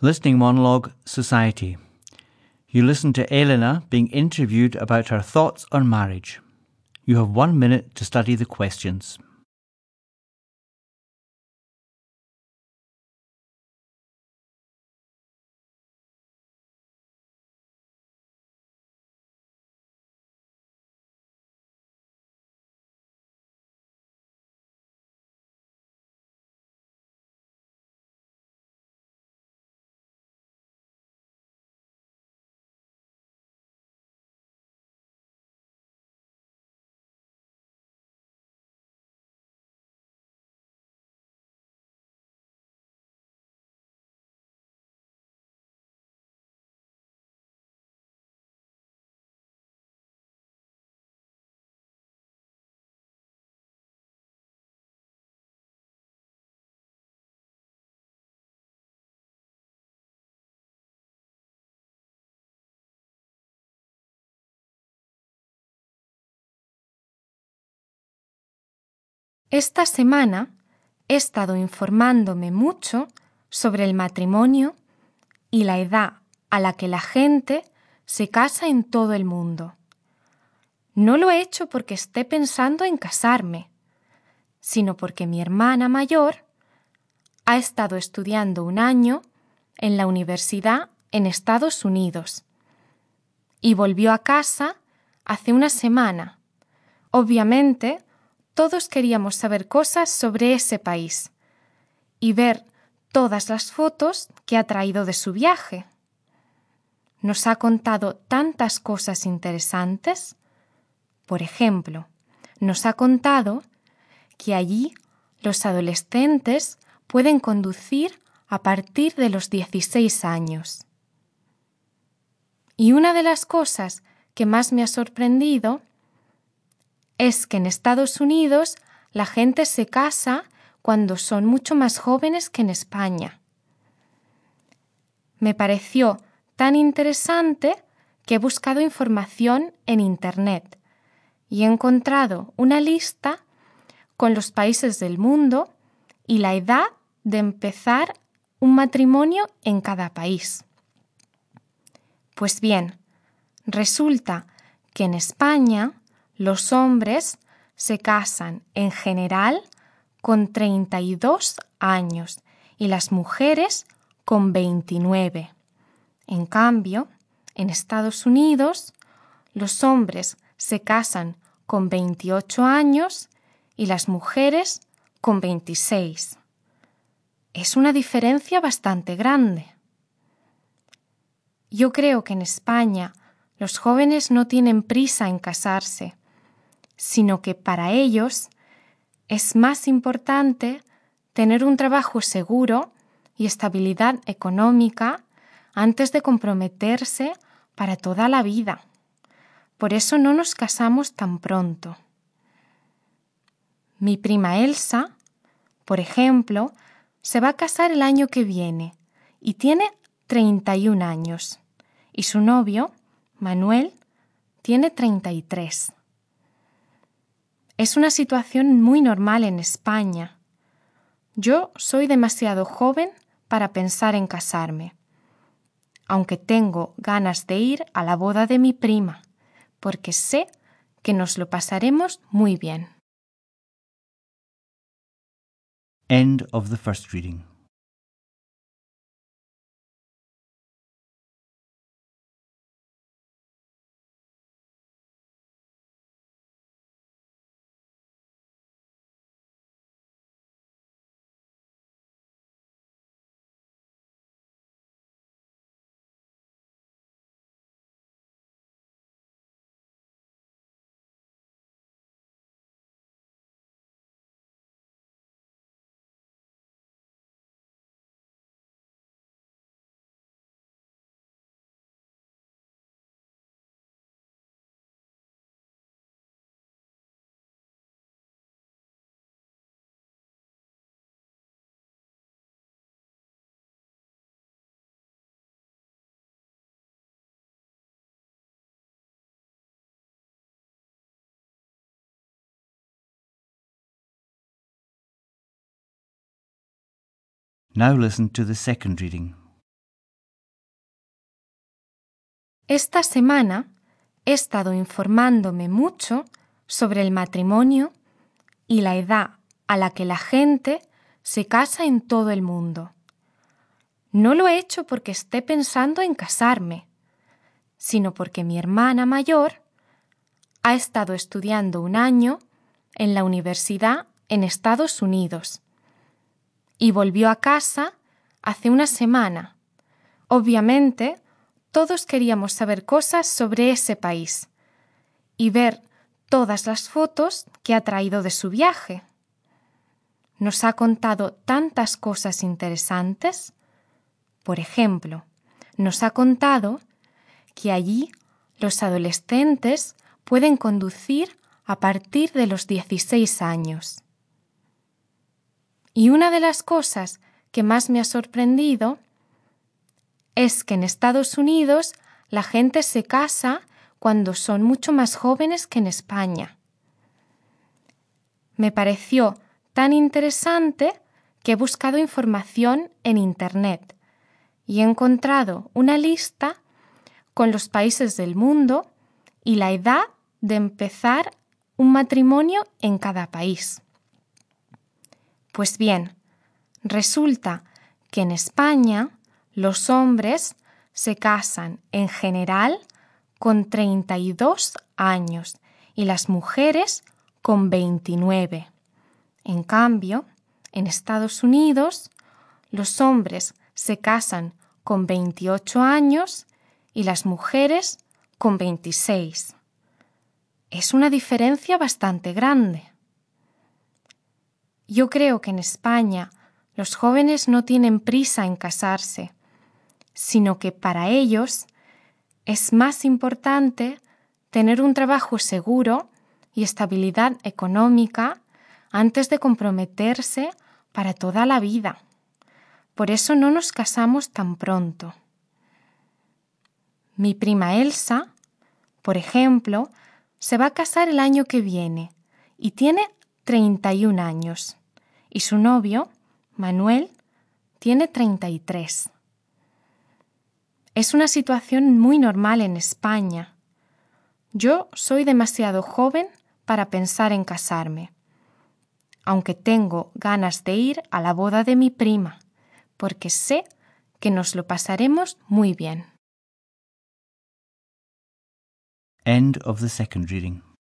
Listening Monologue Society. You listen to Elena being interviewed about her thoughts on marriage. You have 1 minute to study the questions. Esta semana he estado informándome mucho sobre el matrimonio y la edad a la que la gente se casa en todo el mundo. No lo he hecho porque esté pensando en casarme, sino porque mi hermana mayor ha estado estudiando 1 año en la universidad en Estados Unidos y volvió a casa hace 1 semana. Obviamente, todos queríamos saber cosas sobre ese país y ver todas las fotos que ha traído de su viaje. Nos ha contado tantas cosas interesantes. Por ejemplo, nos ha contado que allí los adolescentes pueden conducir a partir de los 16 años. Y una de las cosas que más me ha sorprendido es que en Estados Unidos la gente se casa cuando son mucho más jóvenes que en España. Me pareció tan interesante que he buscado información en Internet y he encontrado una lista con los países del mundo y la edad de empezar un matrimonio en cada país. Pues bien, resulta que en España los hombres se casan en general con 32 años y las mujeres con 29. En cambio, en Estados Unidos, los hombres se casan con 28 años y las mujeres con 26. Es una diferencia bastante grande. Yo creo que en España los jóvenes no tienen prisa en casarse, sino que para ellos es más importante tener un trabajo seguro y estabilidad económica antes de comprometerse para toda la vida. Por eso no nos casamos tan pronto. Mi prima Elsa, por ejemplo, se va a casar el año que viene y tiene 31 años. Y su novio, Manuel, tiene 33. Es una situación muy normal en España. Yo soy demasiado joven para pensar en casarme, aunque tengo ganas de ir a la boda de mi prima, porque sé que nos lo pasaremos muy bien. End of the first reading. Now listen to the second reading. Esta semana he estado informándome mucho sobre el matrimonio y la edad a la que la gente se casa en todo el mundo. No lo he hecho porque esté pensando en casarme, sino porque mi hermana mayor ha estado estudiando un año en la universidad en Estados Unidos y volvió a casa hace una semana. Obviamente, todos queríamos saber cosas sobre ese país y ver todas las fotos que ha traído de su viaje. Nos ha contado tantas cosas interesantes. Por ejemplo, nos ha contado que allí los adolescentes pueden conducir a partir de los 16 años. Y una de las cosas que más me ha sorprendido es que en Estados Unidos la gente se casa cuando son mucho más jóvenes que en España. Me pareció tan interesante que he buscado información en Internet y he encontrado una lista con los países del mundo y la edad de empezar un matrimonio en cada país. Pues bien, resulta que en España los hombres se casan en general con 32 años y las mujeres con 29. En cambio, en Estados Unidos, los hombres se casan con 28 años y las mujeres con 26. Es una diferencia bastante grande. Yo creo que en España los jóvenes no tienen prisa en casarse, sino que para ellos es más importante tener un trabajo seguro y estabilidad económica antes de comprometerse para toda la vida. Por eso no nos casamos tan pronto. Mi prima Elsa, por ejemplo, se va a casar el año que viene y tiene 31 años. Y su novio, Manuel, tiene 33. Es una situación muy normal en España. Yo soy demasiado joven para pensar en casarme, aunque tengo ganas de ir a la boda de mi prima, porque sé que nos lo pasaremos muy bien. End of the second reading.